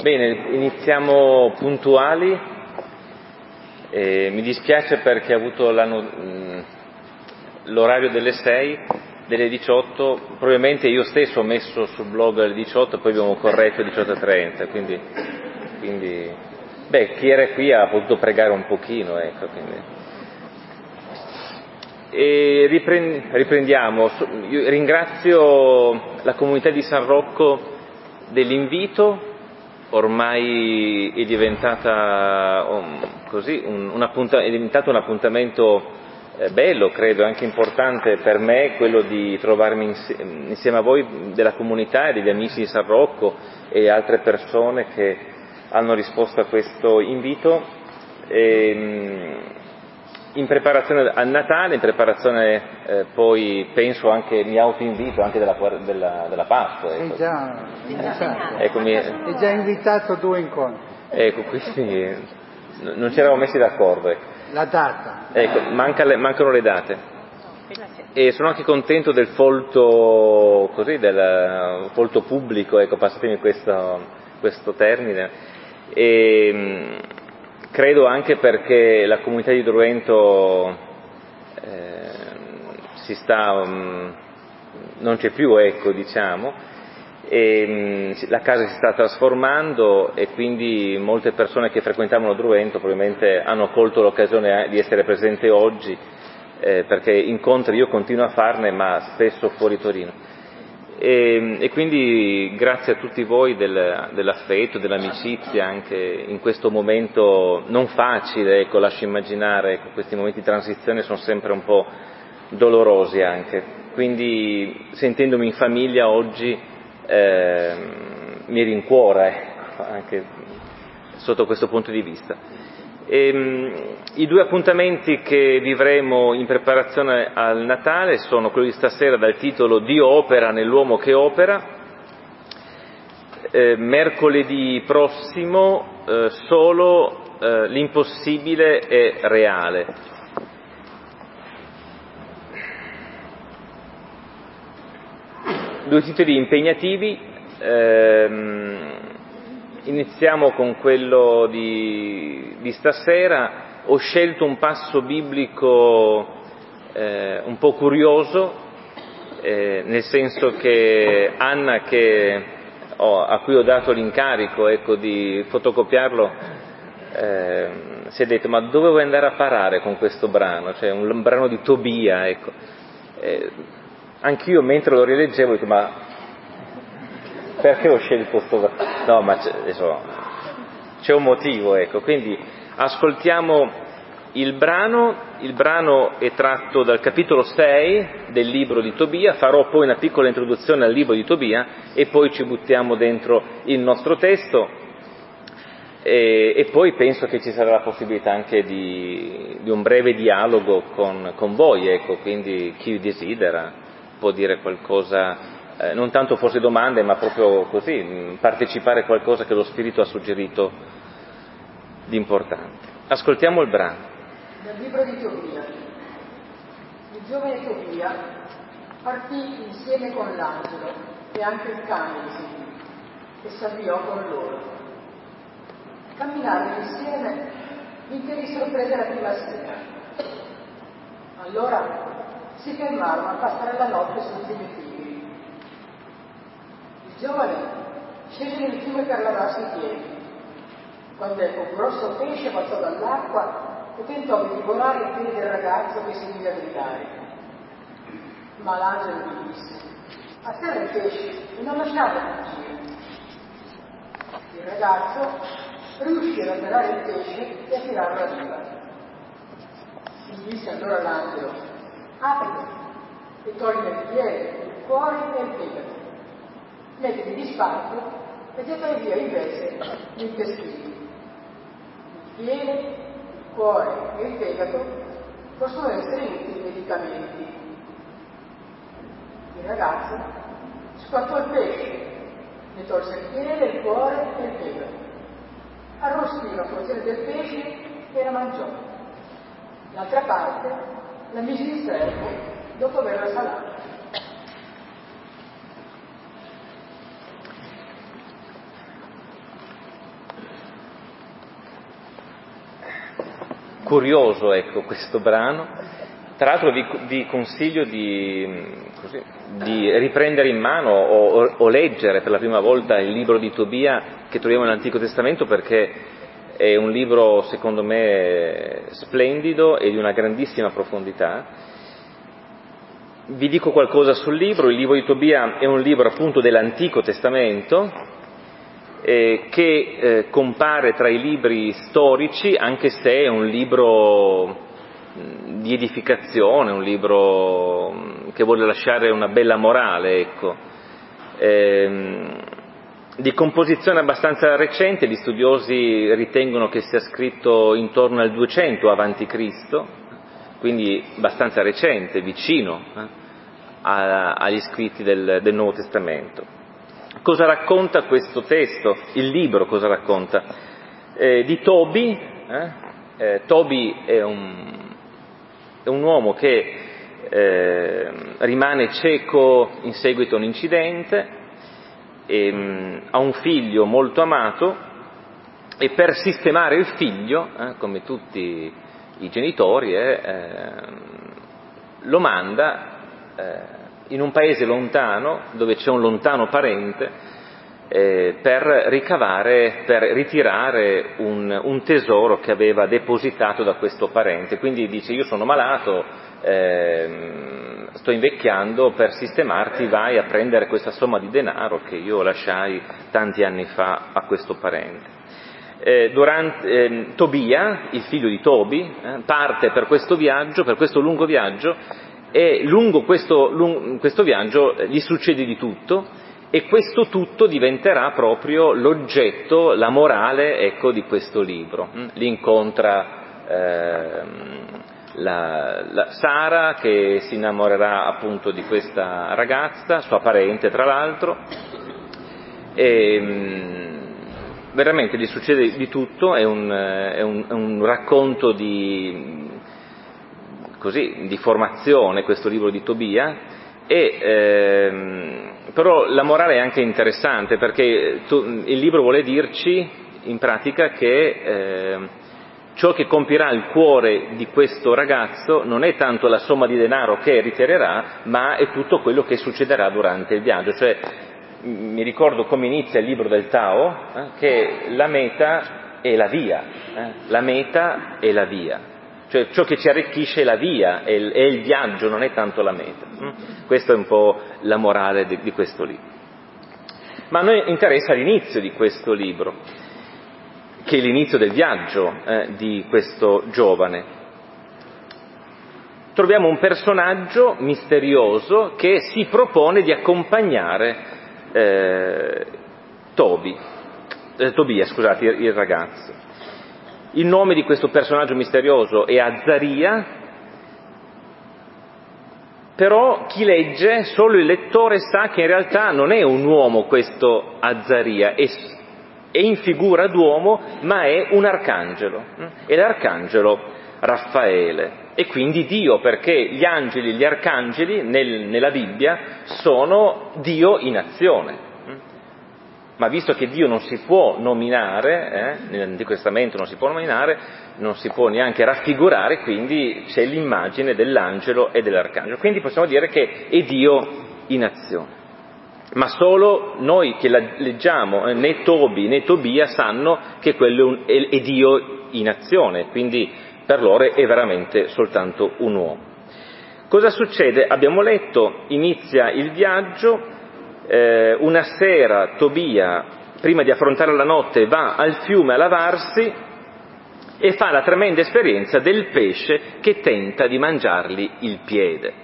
Bene, iniziamo puntuali. Mi dispiace perché ho avuto l'orario delle 6, delle 18, probabilmente io stesso ho messo sul blog alle 18, poi abbiamo corretto alle 18:30, quindi chi era qui ha potuto pregare un pochino, ecco, quindi. E riprendiamo. Io ringrazio la comunità di San Rocco dell'invito. Ormai è diventata è diventato un appuntamento bello, credo, anche importante per me, quello di trovarmi insieme a voi della comunità e degli amici di San Rocco e altre persone che hanno risposto a questo invito. In preparazione al Natale, in preparazione poi penso anche, mi autoinvito anche della Pasqua. Ecco. È già invitato 2 incontri. Ecco, quindi non ci eravamo messi d'accordo. Ecco. La data. Ecco, mancano le date. E sono anche contento del folto pubblico, ecco, passatemi questo termine. Credo anche perché la comunità di Druvento non c'è più, ecco, diciamo, la casa si sta trasformando e quindi molte persone che frequentavano Druvento probabilmente hanno colto l'occasione di essere presente oggi, perché incontri io continuo a farne, ma spesso fuori Torino. E quindi grazie a tutti voi dell'affetto, dell'amicizia anche in questo momento non facile, ecco, lascio immaginare, ecco, questi momenti di transizione sono sempre un po' dolorosi anche, quindi sentendomi in famiglia oggi mi rincuora, ecco, anche sotto questo punto di vista. I 2 appuntamenti che vivremo in preparazione al Natale sono quelli di stasera dal titolo Dio opera nell'uomo che opera. Mercoledì prossimo solo l'impossibile è reale. Due titoli impegnativi. Iniziamo con quello di stasera. Ho scelto un passo biblico un po' curioso, nel senso che Anna, a cui ho dato l'incarico, ecco, di fotocopiarlo, si è detto: ma dove vuoi andare a parare con questo brano? Cioè un brano di Tobia, ecco. Anch'io mentre lo rileggevo ho detto: ma perché ho scelto questo brano? No, ma c'è un motivo, ecco. Quindi ascoltiamo il brano è tratto dal capitolo 6 del libro di Tobia, farò poi una piccola introduzione al libro di Tobia e poi ci buttiamo dentro il nostro testo e poi penso che ci sarà la possibilità anche di un breve dialogo con voi, ecco, quindi chi desidera può dire qualcosa. Non tanto forse domande, ma proprio così, partecipare a qualcosa che lo Spirito ha suggerito di importante. Ascoltiamo il brano. Dal libro di Tobia. Il giovane Tobia partì insieme con l'angelo e anche il cane li seguì e s'avviò con loro. Camminarono insieme finché li sorprese la prima sera. Allora si fermarono a passare la notte sul fiume Tigri. Il giovane scese nel fiume per lavarsi i piedi, quando un grosso pesce balzò dall'acqua e tentò di divorare i piedi del ragazzo che seguiva a gridare. Ma l'angelo gli disse: a terra il pesce e non lasciarlo fuggire. Il ragazzo riuscì ad avverare il pesce e a tirarlo a riva. Gli disse allora l'angelo: aprilo e togli il piede, il cuore e il fegato. Mettili di spalto e gettai via invece gli intestini. Il piede, il cuore e il fegato possono essere utili medicamenti. Il ragazzo squartò il pesce, ne tolse il piede, il cuore e il fegato. Arrostì una porzione del pesce e la mangiò. L'altra parte la mise in serbo dopo averla salata. curioso, ecco, questo brano. Tra l'altro vi consiglio di riprendere in mano o leggere per la prima volta il libro di Tobia che troviamo nell'Antico Testamento, perché è un libro, secondo me, splendido e di una grandissima profondità. Vi dico qualcosa sul libro. Il libro di Tobia è un libro appunto dell'Antico Testamento che compare tra i libri storici, anche se è un libro di edificazione, un libro che vuole lasciare una bella morale, ecco. Di composizione abbastanza recente, gli studiosi ritengono che sia scritto intorno al 200 avanti Cristo, quindi abbastanza recente, vicino agli scritti del Nuovo Testamento. Cosa racconta questo testo? Il libro cosa racconta? Di Tobi. Tobi è un uomo che rimane cieco in seguito a un incidente, ha un figlio molto amato e per sistemare il figlio, come tutti i genitori, lo manda in un paese lontano dove c'è un lontano parente per ritirare un tesoro che aveva depositato da questo parente. Quindi dice: io sono malato, sto invecchiando, per sistemarti vai a prendere questa somma di denaro che io lasciai tanti anni fa a questo parente. Tobia, il figlio di Tobi, parte per questo viaggio, per questo lungo viaggio, e lungo questo viaggio gli succede di tutto, e questo tutto diventerà proprio l'oggetto, la morale, ecco, di questo libro. Li incontra la Sara, che si innamorerà appunto di questa ragazza, sua parente tra l'altro, e veramente gli succede di tutto. È un racconto di formazione, questo libro di Tobia, però la morale è anche interessante, perché il libro vuole dirci in pratica che ciò che compirà il cuore di questo ragazzo non è tanto la somma di denaro che ritirerà, ma è tutto quello che succederà durante il viaggio. Cioè, mi ricordo come inizia il libro del Tao, che la meta è la via, la meta è la via. Cioè, ciò che ci arricchisce è la via, è il viaggio, non è tanto la meta. Questa è un po' la morale di questo libro. Ma a noi interessa l'inizio di questo libro, che è l'inizio del viaggio di questo giovane. Troviamo un personaggio misterioso che si propone di accompagnare Tobia, il ragazzo. Il nome di questo personaggio misterioso è Azzaria, però chi legge, solo il lettore sa che in realtà non è un uomo questo Azzaria, è in figura d'uomo, ma è un arcangelo, è l'arcangelo Raffaele, e quindi Dio, perché gli angeli, gli arcangeli nella Bibbia sono Dio in azione. Ma visto che Dio non si può nominare, nell'Antico Testamento non si può nominare, non si può neanche raffigurare, quindi c'è l'immagine dell'angelo e dell'arcangelo. Quindi possiamo dire che è Dio in azione. Ma solo noi che leggiamo, né Tobi né Tobia sanno che quello è Dio in azione, quindi per loro è veramente soltanto un uomo. Cosa succede? Abbiamo letto, inizia il viaggio. Una sera Tobia, prima di affrontare la notte, va al fiume a lavarsi e fa la tremenda esperienza del pesce che tenta di mangiargli il piede.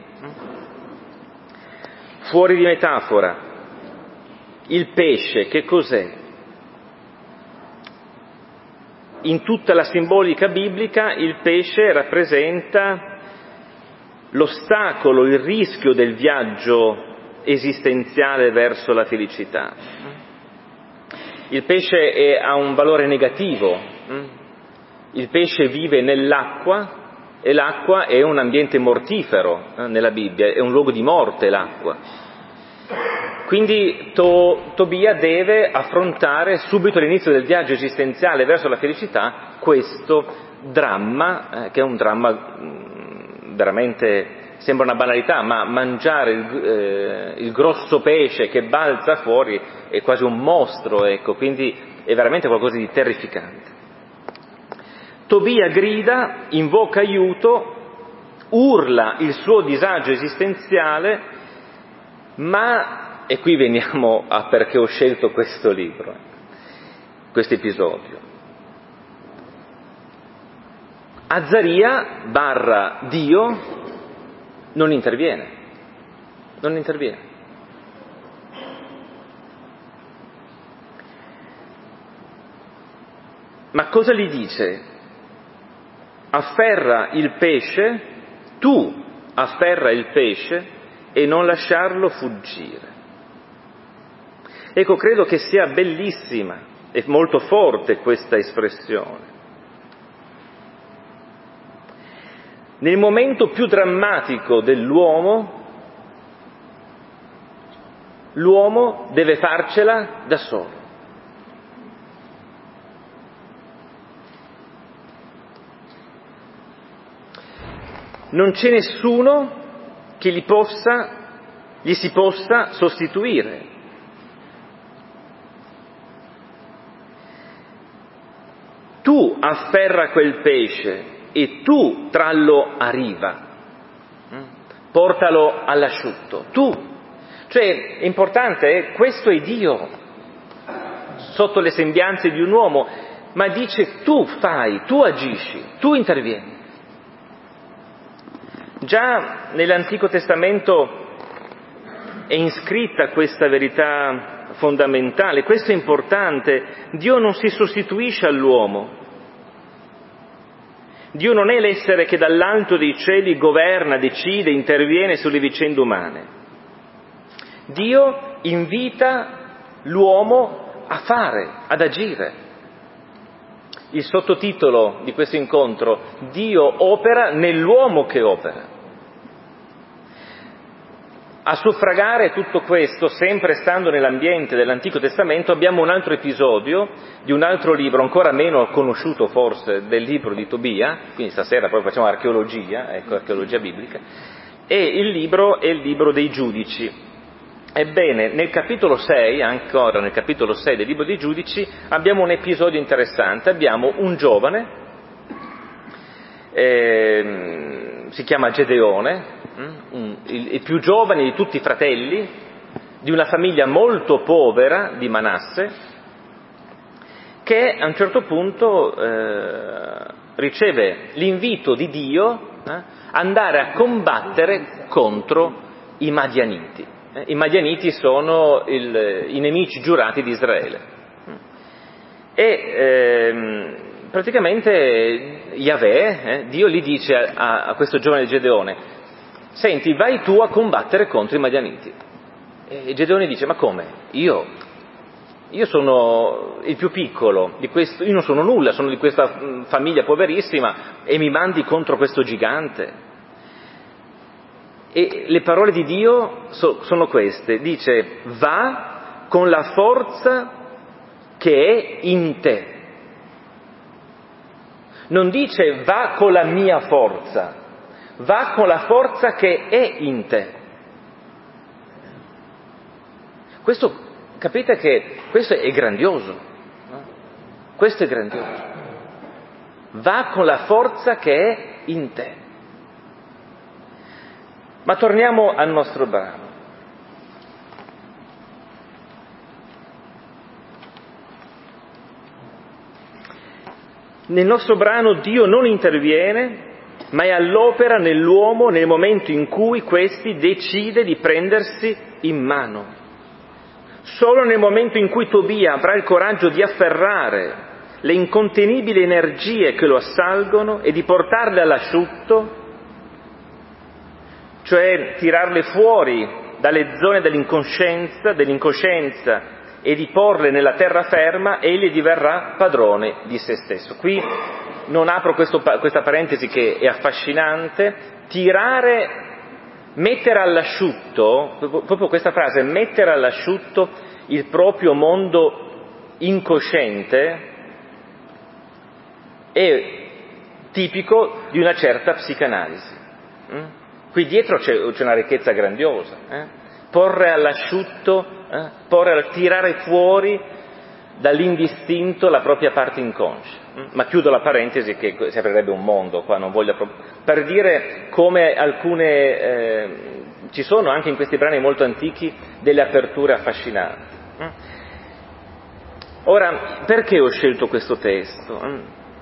Fuori di metafora, il pesce che cos'è? In tutta la simbolica biblica il pesce rappresenta l'ostacolo, il rischio del viaggio esistenziale verso la felicità. Il pesce ha un valore negativo. Il pesce vive nell'acqua e l'acqua è un ambiente mortifero nella Bibbia, è un luogo di morte l'acqua. Quindi Tobia deve affrontare subito all'inizio del viaggio esistenziale verso la felicità questo dramma, che è un dramma veramente, sembra una banalità, ma mangiare il grosso pesce che balza fuori è quasi un mostro, ecco, quindi è veramente qualcosa di terrificante. Tobia grida, invoca aiuto, urla il suo disagio esistenziale, ma, e qui veniamo a perché ho scelto questo libro, questo episodio. Azzaria / Dio non interviene. Ma cosa gli dice? Afferra il pesce, tu afferra il pesce e non lasciarlo fuggire. Ecco, credo che sia bellissima e molto forte questa espressione. Nel momento più drammatico dell'uomo, l'uomo deve farcela da solo. Non c'è nessuno che gli si possa sostituire. Tu afferra quel pesce e tu trallo a riva, portalo all'asciutto, tu. Cioè, è importante, questo è Dio, sotto le sembianze di un uomo, ma dice tu fai, tu agisci, tu intervieni. Già nell'Antico Testamento è iscritta questa verità fondamentale, questo è importante. Dio non si sostituisce all'uomo. Dio non è l'essere che dall'alto dei cieli governa, decide, interviene sulle vicende umane. Dio invita l'uomo a fare, ad agire. Il sottotitolo di questo incontro: Dio opera nell'uomo che opera. A suffragare tutto questo, sempre stando nell'ambiente dell'Antico Testamento, abbiamo un altro episodio di un altro libro, ancora meno conosciuto forse del libro di Tobia, quindi stasera proprio facciamo archeologia, archeologia biblica, e il libro è il libro dei Giudici. Ebbene, nel capitolo 6, ancora nel capitolo 6 del libro dei Giudici, abbiamo un episodio interessante. Abbiamo un giovane, si chiama Gedeone, il più giovane di tutti i fratelli, di una famiglia molto povera di Manasse, che a un certo punto riceve l'invito di Dio andare a combattere contro i Madianiti. I Madianiti sono i nemici giurati di Israele. E praticamente Yahweh, Dio gli dice a questo giovane Gedeone: senti, vai tu a combattere contro i Madianiti. E Gedeone dice: ma come? Io sono il più piccolo di questo, io non sono nulla, sono di questa famiglia poverissima e mi mandi contro questo gigante? E le parole di Dio sono queste, dice: va con la forza che è in te. Non dice va con la mia forza, va con la forza che è in te. Questo, capite che questo è grandioso, no? Questo è grandioso. Va con la forza che è in te. Ma torniamo al nostro brano. Nel nostro brano Dio non interviene, ma è all'opera nell'uomo nel momento in cui questi decide di prendersi in mano. Solo nel momento in cui Tobia avrà il coraggio di afferrare le incontenibili energie che lo assalgono e di portarle all'asciutto, cioè tirarle fuori dalle zone dell'incoscienza e di porle nella terraferma, egli diverrà padrone di se stesso. Qui non apro questa parentesi che è affascinante. Tirare mettere all'asciutto, proprio questa frase, mettere all'asciutto il proprio mondo incosciente, è tipico di una certa psicanalisi. Qui dietro c'è una ricchezza grandiosa. Porre all'asciutto, tirare fuori dall'indistinto la propria parte inconscia. Ma chiudo la parentesi, che si aprirebbe un mondo qua, non voglio per dire come ci sono anche in questi brani molto antichi delle aperture affascinanti. Ora, perché ho scelto questo testo?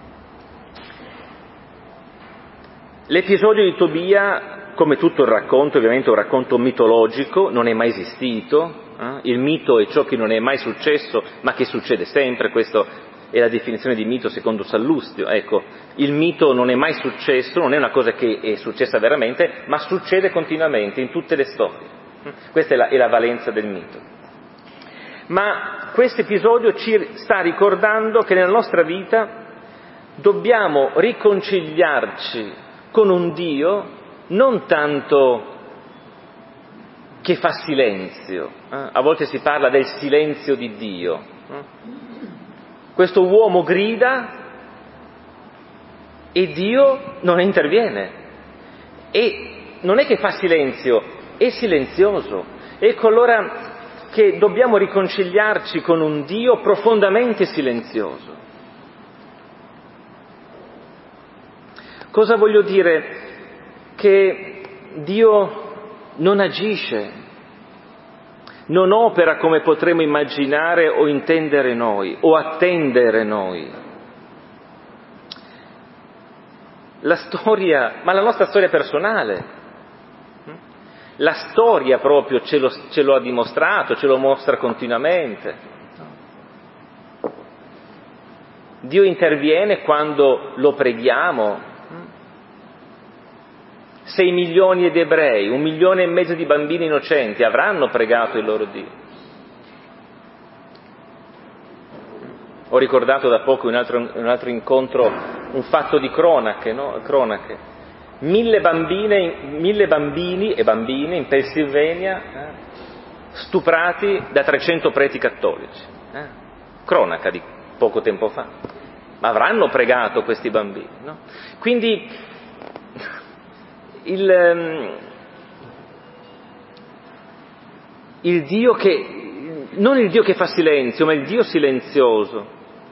L'episodio di Tobia, come tutto il racconto, ovviamente è un racconto mitologico, non è mai esistito. Il mito è ciò che non è mai successo, ma che succede sempre. Questa è la definizione di mito secondo Sallustio. Ecco, il mito non è mai successo, non è una cosa che è successa veramente, ma succede continuamente in tutte le storie. Questa è la valenza del mito. Ma questo episodio ci sta ricordando che nella nostra vita dobbiamo riconciliarci con un Dio non tanto che fa silenzio. A volte si parla del silenzio di Dio. Questo uomo grida e Dio non interviene. E non è che fa silenzio, è silenzioso. Ecco allora che dobbiamo riconciliarci con un Dio profondamente silenzioso. Cosa voglio dire? Che Dio non agisce, non opera come potremmo immaginare o intendere noi, o attendere noi. La storia, ma la nostra storia personale, la storia proprio ce lo ha dimostrato, ce lo mostra continuamente. Dio interviene quando lo preghiamo. 6 milioni di ebrei, 1,5 milioni di bambini innocenti avranno pregato il loro Dio. Ho ricordato da poco in un altro incontro un fatto di cronache. 1.000 bambini e bambine in Pennsylvania stuprati da 300 preti cattolici. Cronaca di poco tempo fa. Ma avranno pregato questi bambini, no? Quindi il Dio che, non il Dio che fa silenzio, ma il Dio silenzioso.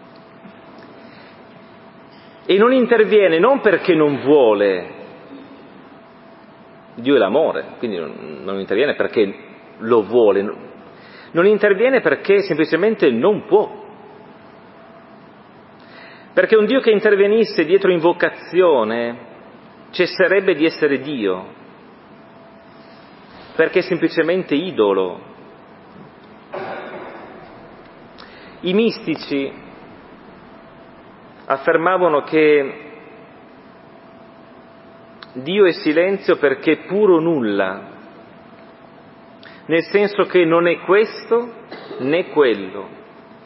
E non interviene non perché non vuole, Dio è l'amore, quindi non interviene perché lo vuole, non interviene perché semplicemente non può. Perché un Dio che intervenisse dietro invocazione cesserebbe di essere Dio, perché è semplicemente idolo. I mistici affermavano che Dio è silenzio perché è puro nulla, nel senso che non è questo né quello.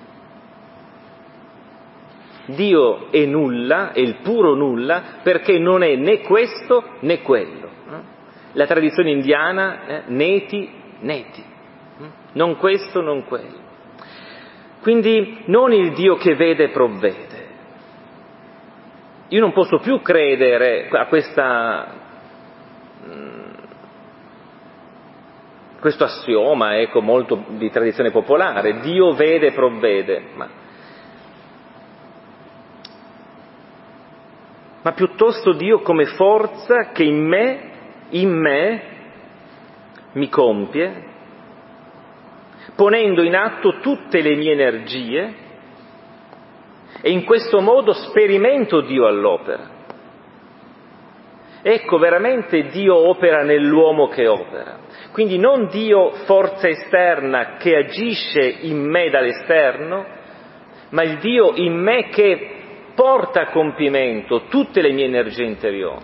Dio è nulla, è il puro nulla, perché non è né questo né quello. La tradizione indiana, neti, non questo, non quello. Quindi non il Dio che vede e provvede. Io non posso più credere a questo assioma, molto di tradizione popolare, Dio vede e provvede, ma piuttosto Dio come forza che in me mi compie, ponendo in atto tutte le mie energie, e in questo modo sperimento Dio all'opera. Ecco, veramente Dio opera nell'uomo che opera. Quindi non Dio forza esterna che agisce in me dall'esterno, ma il Dio in me che porta a compimento tutte le mie energie interiori.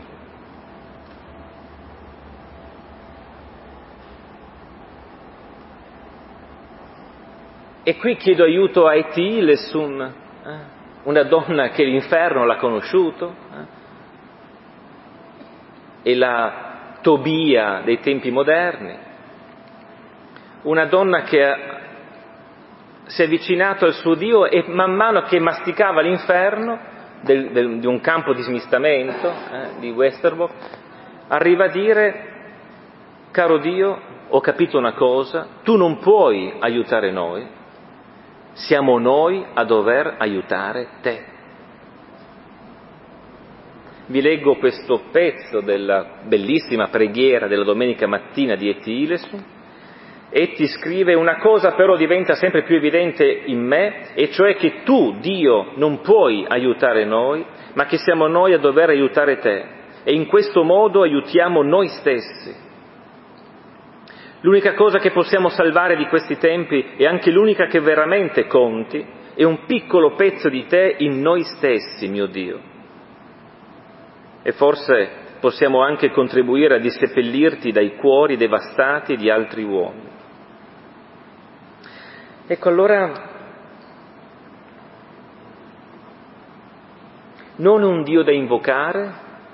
E qui chiedo aiuto a Eti Lessum, una donna che l'inferno l'ha conosciuto e l'ha Tobia dei tempi moderni, una donna che si è avvicinato al suo Dio e man mano che masticava l'inferno di un campo di smistamento di Westerbork, arriva a dire: caro Dio, ho capito una cosa, tu non puoi aiutare noi, siamo noi a dover aiutare te. Vi leggo questo pezzo della bellissima preghiera della domenica mattina di Etty Hillesum. Etty scrive: una cosa però diventa sempre più evidente in me, e cioè che tu, Dio, non puoi aiutare noi, ma che siamo noi a dover aiutare te, e in questo modo aiutiamo noi stessi. L'unica cosa che possiamo salvare di questi tempi, e anche l'unica che veramente conti, è un piccolo pezzo di te in noi stessi, mio Dio. E forse possiamo anche contribuire a disseppellirti dai cuori devastati di altri uomini. Ecco, allora, non un Dio da invocare,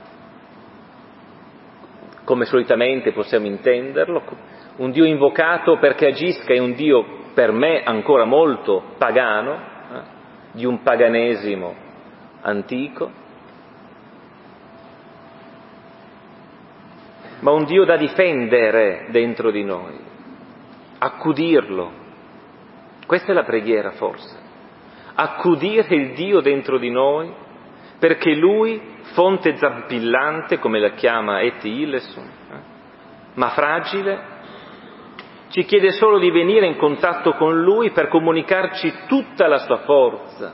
come solitamente possiamo intenderlo, un Dio invocato perché agisca è un Dio per me ancora molto pagano, di un paganesimo antico, ma un Dio da difendere dentro di noi, accudirlo. Questa è la preghiera forse, accudire il Dio dentro di noi, perché Lui, fonte zampillante, come la chiama Etty Hillesum, ma fragile, ci chiede solo di venire in contatto con Lui per comunicarci tutta la sua forza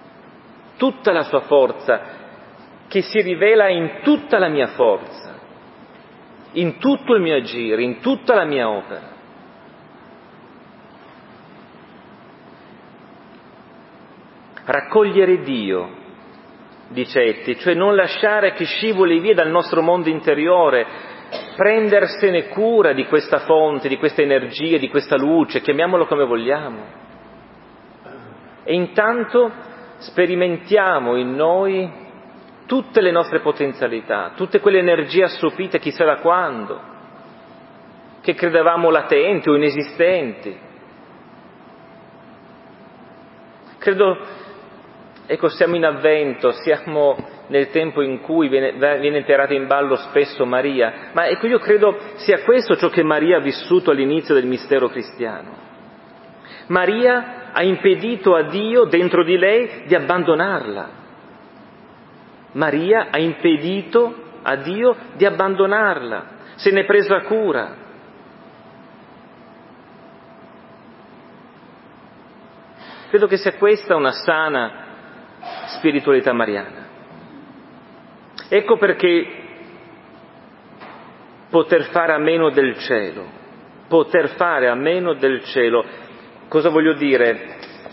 che si rivela in tutta la mia forza, in tutto il mio agire, in tutta la mia opera. Raccogliere Dio, dice Etty, cioè non lasciare che scivoli via dal nostro mondo interiore, prendersene cura di questa fonte, di questa energia, di questa luce, chiamiamolo come vogliamo. E intanto sperimentiamo in noi tutte le nostre potenzialità, tutte quelle energie assopite chissà da quando, che credevamo latenti o inesistenti. Ecco, siamo in Avvento, siamo nel tempo in cui viene tirata in ballo spesso Maria, ma ecco, io credo sia questo ciò che Maria ha vissuto all'inizio del mistero cristiano. Maria ha impedito a Dio dentro di lei di abbandonarla. Maria ha impedito a Dio di abbandonarla, se n'è presa cura. Credo che sia questa una sana spiritualità mariana. Ecco perché poter fare a meno del cielo, cosa voglio dire?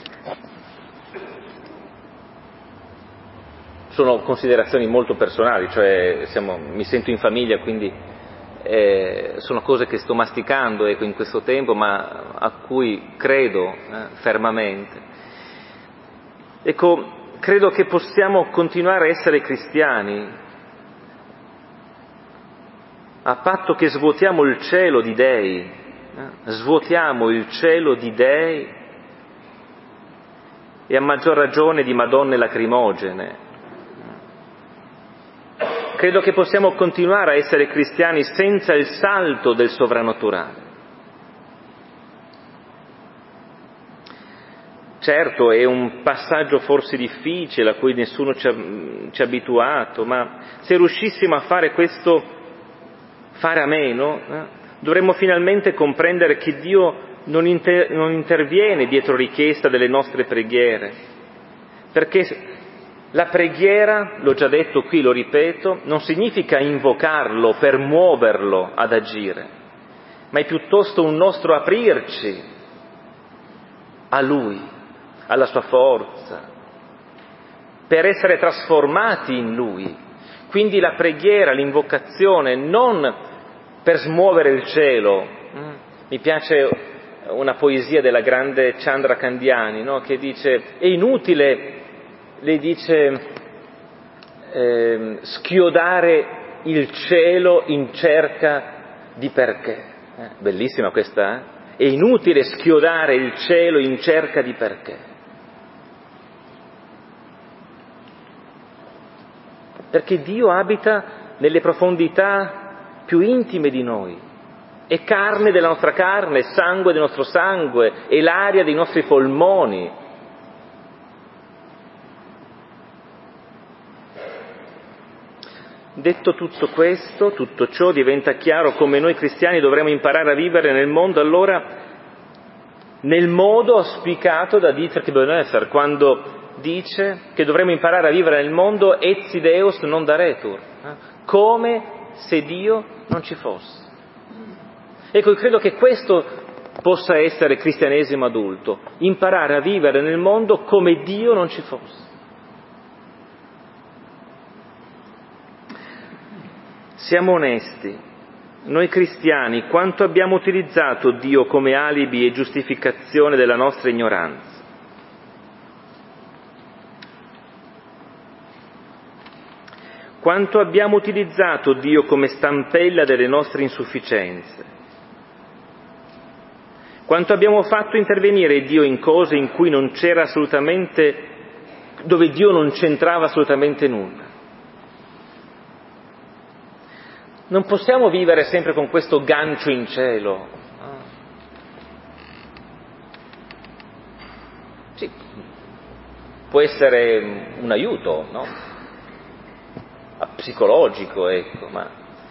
Sono considerazioni molto personali, cioè mi sento in famiglia, quindi sono cose che sto masticando in questo tempo, ma a cui credo fermamente. Ecco, credo che possiamo continuare a essere cristiani a patto che svuotiamo il cielo di dei, svuotiamo il cielo di dei e a maggior ragione di madonne lacrimogene. Credo che possiamo continuare a essere cristiani senza il salto del sovrannaturale. Certo, è un passaggio forse difficile a cui nessuno ci ha abituato, ma se riuscissimo a fare questo, fare a meno, dovremmo finalmente comprendere che Dio non interviene dietro richiesta delle nostre preghiere, perché la preghiera, l'ho già detto qui, lo ripeto, non significa invocarlo per muoverlo ad agire, ma è piuttosto un nostro aprirci a Lui, alla sua forza, per essere trasformati in Lui. Quindi la preghiera, l'invocazione, non per smuovere il cielo. Mi piace una poesia della grande Chandra Candiani, no? Che dice: è inutile, le dice, schiodare il cielo in cerca di perché. Bellissima questa, È inutile schiodare il cielo in cerca di perché. Perché Dio abita nelle profondità più intime di noi, è carne della nostra carne, è sangue del nostro sangue, è l'aria dei nostri polmoni. Detto tutto questo, tutto ciò, diventa chiaro come noi cristiani dovremmo imparare a vivere nel mondo, allora, nel modo auspicato da Dietrich Bonhoeffer, quando dice che dovremmo imparare a vivere nel mondo etsi Deus non daretur, come se Dio non ci fosse. Ecco, io credo che questo possa essere cristianesimo adulto, imparare a vivere nel mondo come Dio non ci fosse. Siamo onesti, noi cristiani, quanto abbiamo utilizzato Dio come alibi e giustificazione della nostra ignoranza? Quanto abbiamo utilizzato Dio come stampella delle nostre insufficienze? Quanto abbiamo fatto intervenire Dio in cose in cui non c'era assolutamente, dove Dio non c'entrava assolutamente nulla? Non possiamo vivere sempre con questo gancio in cielo. Sì, può essere un aiuto, no? Psicologico, ecco, ma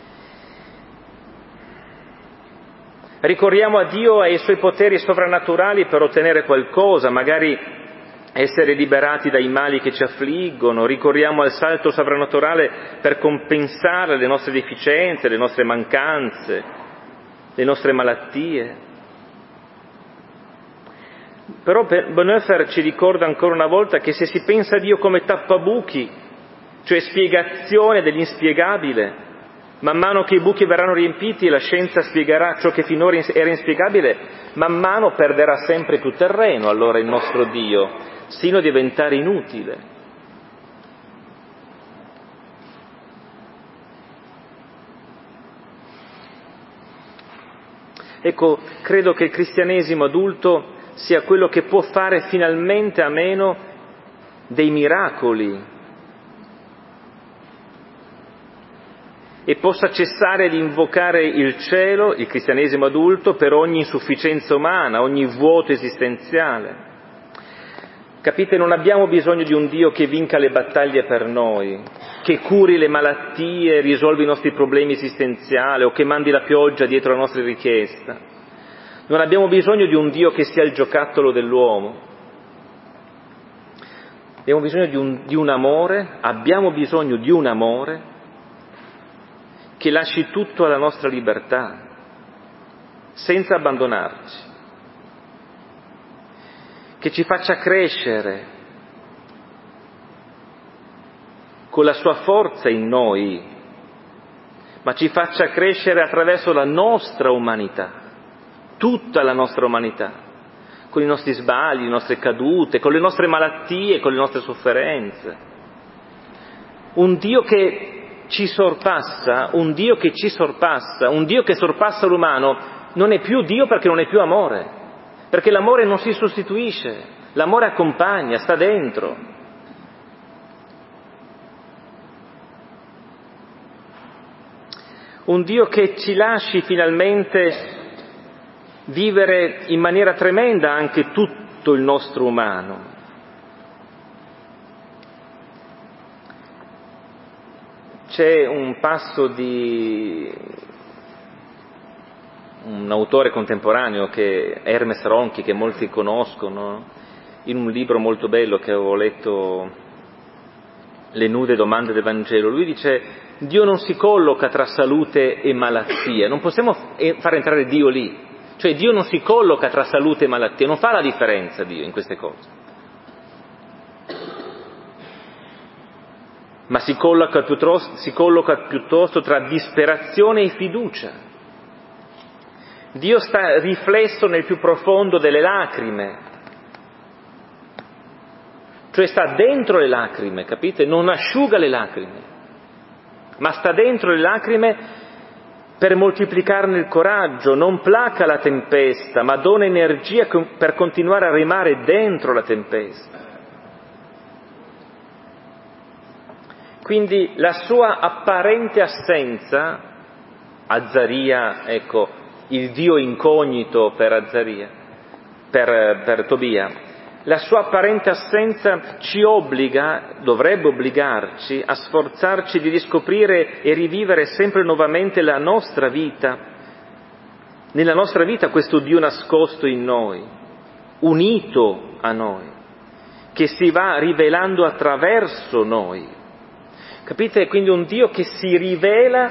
ricorriamo a Dio e ai Suoi poteri sovrannaturali per ottenere qualcosa, magari essere liberati dai mali che ci affliggono, ricorriamo al salto sovrannaturale per compensare le nostre deficienze, le nostre mancanze, le nostre malattie. Però Bonhoeffer ci ricorda ancora una volta che se si pensa a Dio come tappabuchi, cioè spiegazione dell'inspiegabile, man mano che i buchi verranno riempiti e la scienza spiegherà ciò che finora era inspiegabile, man mano perderà sempre più terreno allora il nostro Dio, sino a diventare inutile. Ecco, credo che il cristianesimo adulto sia quello che può fare finalmente a meno dei miracoli e possa cessare di invocare il cielo, il cristianesimo adulto, per ogni insufficienza umana, ogni vuoto esistenziale. Capite, non abbiamo bisogno di un Dio che vinca le battaglie per noi, che curi le malattie, risolvi i nostri problemi esistenziali o che mandi la pioggia dietro la nostra richiesta. Non abbiamo bisogno di un Dio che sia il giocattolo dell'uomo. Abbiamo bisogno di un amore che lasci tutto alla nostra libertà, senza abbandonarci, che ci faccia crescere con la sua forza in noi, ma ci faccia crescere attraverso la nostra umanità, tutta la nostra umanità, con i nostri sbagli, le nostre cadute, con le nostre malattie, con le nostre sofferenze. Un Dio che ci sorpassa, un Dio che sorpassa l'umano, non è più Dio perché non è più amore, perché l'amore non si sostituisce, l'amore accompagna, sta dentro. Un Dio che ci lasci finalmente vivere in maniera tremenda anche tutto il nostro umano. C'è un passo di un autore contemporaneo che è Hermes Ronchi, che molti conoscono, in un libro molto bello che avevo letto, Le nude domande del Vangelo. Lui dice: Dio non si colloca tra salute e malattia, non possiamo far entrare Dio lì, cioè Dio non si colloca tra salute e malattia, non fa la differenza Dio in queste cose. Ma si colloca piuttosto tra disperazione e fiducia. Dio sta riflesso nel più profondo delle lacrime, cioè sta dentro le lacrime, capite? Non asciuga le lacrime, ma sta dentro le lacrime per moltiplicarne il coraggio, non placa la tempesta, ma dona energia per continuare a remare dentro la tempesta. Quindi la sua apparente assenza, Azzaria, ecco, il Dio incognito per Azzaria, per Tobia, la sua apparente assenza ci obbliga, dovrebbe obbligarci a sforzarci di riscoprire e rivivere sempre nuovamente la nostra vita, nella nostra vita questo Dio nascosto in noi, unito a noi, che si va rivelando attraverso noi. Capite? Quindi un Dio che si rivela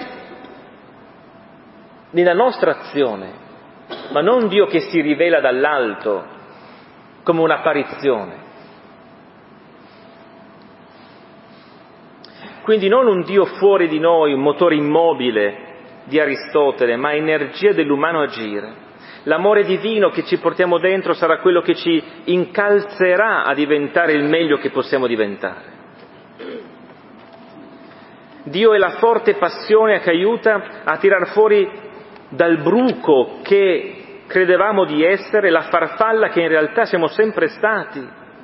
nella nostra azione, ma non un Dio che si rivela dall'alto, come un'apparizione. Quindi non un Dio fuori di noi, un motore immobile di Aristotele, ma energia dell'umano agire. L'amore divino che ci portiamo dentro sarà quello che ci incalzerà a diventare il meglio che possiamo diventare. Dio è la forte passione che aiuta a tirar fuori dal bruco che credevamo di essere la farfalla che in realtà siamo sempre stati.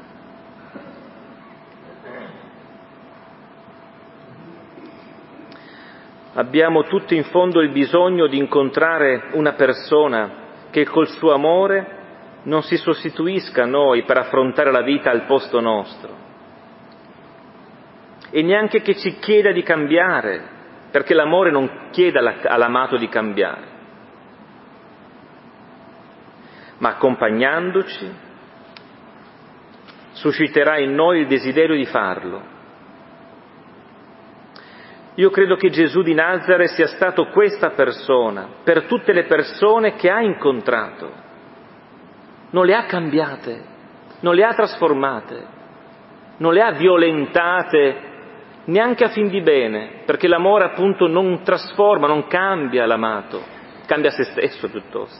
Abbiamo tutti in fondo il bisogno di incontrare una persona che col suo amore non si sostituisca a noi per affrontare la vita al posto nostro e neanche che ci chieda di cambiare, perché l'amore non chiede all'amato di cambiare, ma accompagnandoci susciterà in noi il desiderio di farlo. Io credo che Gesù di Nazaret sia stato questa persona per tutte le persone che ha incontrato. Non le ha cambiate, non le ha trasformate, non le ha violentate neanche a fin di bene, perché l'amore appunto non trasforma, non cambia l'amato, cambia se stesso piuttosto.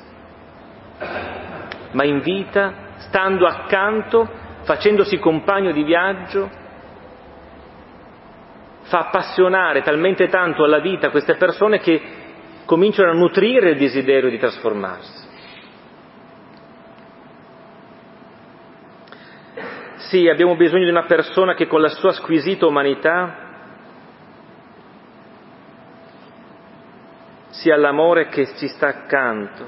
Ma invita, stando accanto, facendosi compagno di viaggio, fa appassionare talmente tanto alla vita queste persone che cominciano a nutrire il desiderio di trasformarsi. Sì, abbiamo bisogno di una persona che con la sua squisita umanità sia l'amore che ci sta accanto.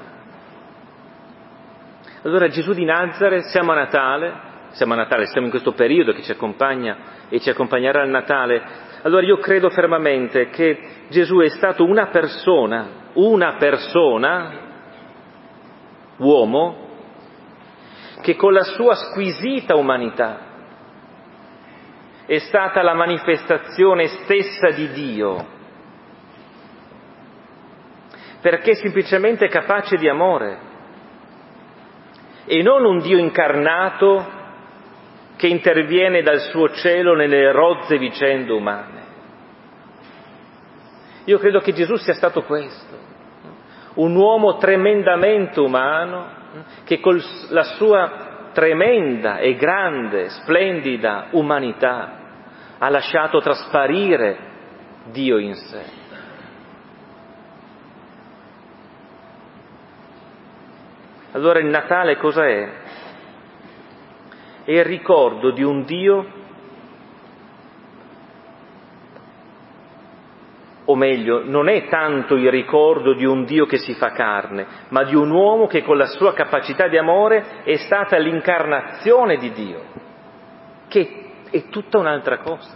Allora Gesù di Nazaret, siamo a Natale, siamo in questo periodo che ci accompagna e ci accompagnerà al Natale. Allora io credo fermamente che Gesù è stato una persona, uomo, che con la sua squisita umanità è stata la manifestazione stessa di Dio, perché è semplicemente capace di amore, e non un Dio incarnato che interviene dal suo cielo nelle rozze vicende umane. Io credo che Gesù sia stato questo, un uomo tremendamente umano che con la sua tremenda e grande, splendida umanità ha lasciato trasparire Dio in sé. Allora il Natale cosa è? È il ricordo di un Dio, o meglio, non è tanto il ricordo di un Dio che si fa carne, ma di un uomo che con la sua capacità di amore è stata l'incarnazione di Dio, che è tutta un'altra cosa.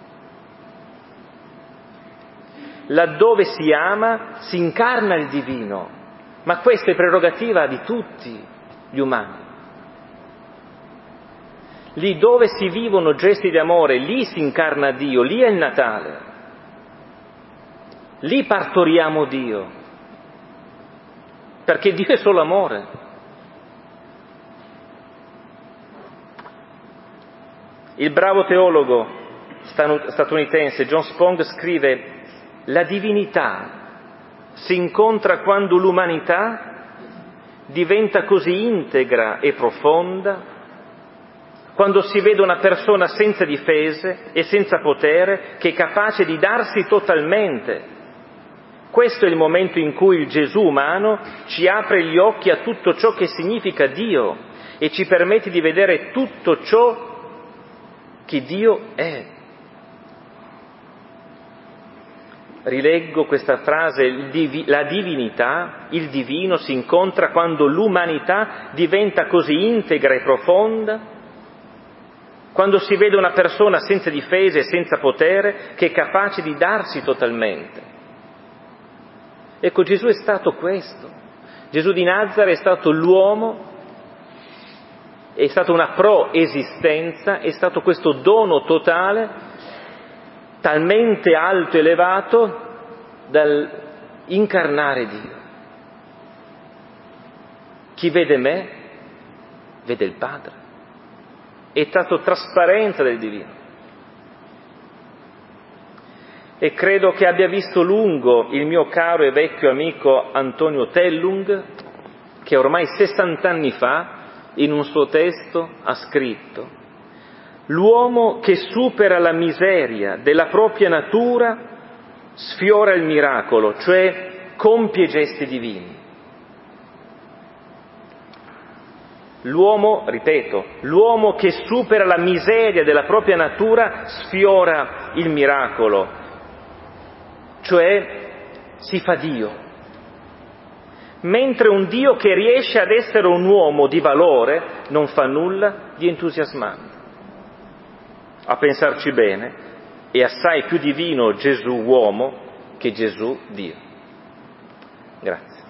Laddove si ama, si incarna il divino, ma questa è prerogativa di tutti gli umani. Lì dove si vivono gesti di amore, lì si incarna Dio, lì è il Natale. Lì partoriamo Dio, perché Dio è solo amore. Il bravo teologo statunitense John Spong scrive: la divinità si incontra quando l'umanità diventa così integra e profonda quando si vede una persona senza difese e senza potere, che è capace di darsi totalmente. Questo è il momento in cui il Gesù umano ci apre gli occhi a tutto ciò che significa Dio e ci permette di vedere tutto ciò che Dio è. Rileggo questa frase: la divinità, il divino si incontra quando l'umanità diventa così integra e profonda, quando si vede una persona senza difese e senza potere che è capace di darsi totalmente. Ecco, Gesù è stato questo. Gesù di Nazaret è stato l'uomo, è stata una proesistenza, è stato questo dono totale, talmente alto e elevato dal incarnare Dio. Chi vede me, vede il Padre. È stato trasparenza del divino. E credo che abbia visto lungo il mio caro e vecchio amico Antonio Tellung, che ormai 60 anni fa, in un suo testo, ha scritto: l'uomo che supera la miseria della propria natura sfiora il miracolo, cioè compie gesti divini. L'uomo, ripeto, l'uomo che supera la miseria della propria natura sfiora il miracolo, cioè si fa Dio. Mentre un Dio che riesce ad essere un uomo di valore non fa nulla di entusiasmante. A pensarci bene, è assai più divino Gesù uomo che Gesù Dio. Grazie.